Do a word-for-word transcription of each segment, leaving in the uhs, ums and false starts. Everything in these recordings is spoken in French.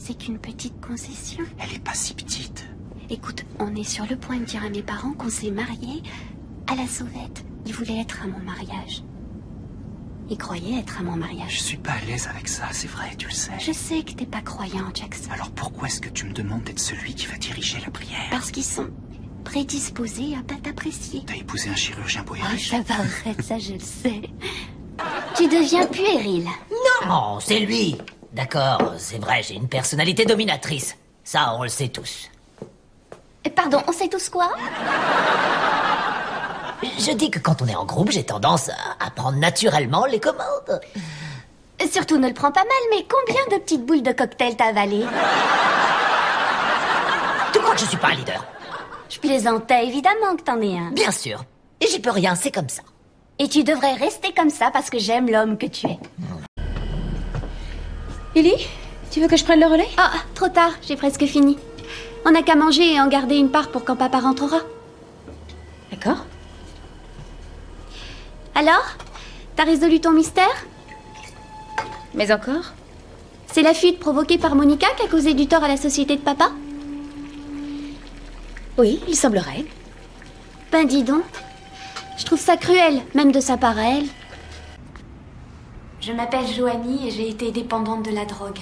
C'est qu'une petite concession. Elle est pas si petite. Écoute, on est sur le point de dire à mes parents qu'on s'est mariés à la sauvette. Ils voulaient être à mon mariage. Ils croyaient être à mon mariage. Je suis pas à l'aise avec ça, c'est vrai, tu le sais. Je sais que t'es pas croyant, Jackson. Alors pourquoi est-ce que tu me demandes d'être celui qui va diriger la prière? Parce qu'ils sont prédisposés à pas t'apprécier. T'as épousé un chirurgien beau et Oh, riche. ça va, arrête, ça je le sais. Tu deviens puéril. Non, c'est lui. D'accord, c'est vrai, j'ai une personnalité dominatrice. Ça, on le sait tous. Pardon, on sait tous quoi? Je dis que quand on est en groupe, j'ai tendance à, à prendre naturellement les commandes. Surtout ne le prends pas mal, mais combien de petites boules de cocktail t'as avalées? Tu crois que je suis pas un leader? Je plaisantais, évidemment que t'en es un. Bien sûr. Et j'y peux rien, c'est comme ça. Et tu devrais rester comme ça parce que j'aime l'homme que tu es. Lily, tu veux que je prenne le relais? Ah, trop tard, j'ai presque fini. On n'a qu'à manger et en garder une part pour quand papa rentrera. D'accord. Alors? T'as résolu ton mystère? Mais encore? C'est la fuite provoquée par Monica qui a causé du tort à la société de papa? Oui, il semblerait. Ben dis donc. Je trouve ça cruel, même de sa part à elle. Je m'appelle Joanie et j'ai été dépendante de la drogue.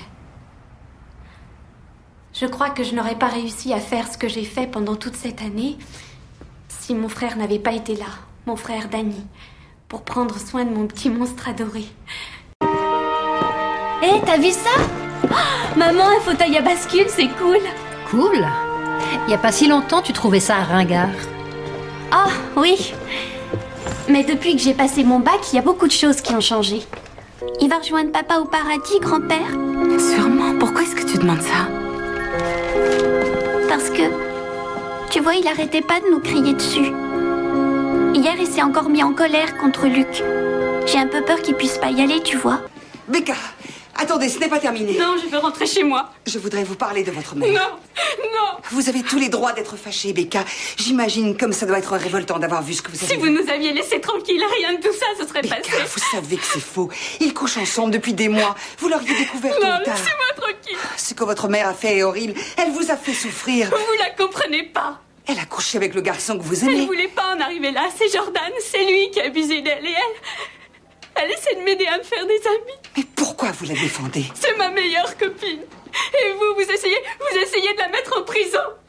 Je crois que je n'aurais pas réussi à faire ce que j'ai fait pendant toute cette année si mon frère n'avait pas été là, mon frère Danny, pour prendre soin de mon petit monstre adoré. Hé, hey, t'as vu ça? Oh, maman, un fauteuil à bascule, c'est cool. Cool. Il y a pas si longtemps, tu trouvais ça ringard. Ah, oui. Mais depuis que j'ai passé mon bac, il y a beaucoup de choses qui ont changé. Il va rejoindre papa au paradis, grand-père? Sûrement. Pourquoi est-ce que tu demandes ça? Parce que, tu vois, il arrêtait pas de nous crier dessus. Hier, il s'est encore mis en colère contre Luc. J'ai un peu peur qu'il puisse pas y aller, tu vois. Becca, attendez, ce n'est pas terminé. Non, je veux rentrer chez moi. Je voudrais vous parler de votre mère. Non, non. Vous avez tous les droits d'être fâchée, Becca. J'imagine comme ça doit être révoltant d'avoir vu ce que vous avez Si vous vu. nous aviez laissé tranquille, rien de tout ça, ce serait Becca, passé. vous savez que c'est faux. Ils couchent ensemble depuis des mois. Vous l'auriez découvert tôt Non, ou tard. laissez-moi tranquille. Ce que votre mère a fait est horrible. Elle vous a fait souffrir. Vous la comprenez pas. Elle a couché avec le garçon que vous Elle aimez. voulait pas en arriver là. C'est Jordan, c'est lui qui a abusé d'elle et elle. Elle essaie de m'aider à me faire des amis. Mais pourquoi vous la défendez? C'est ma meilleure copine. Et vous, vous essayez, vous essayez de la mettre en prison.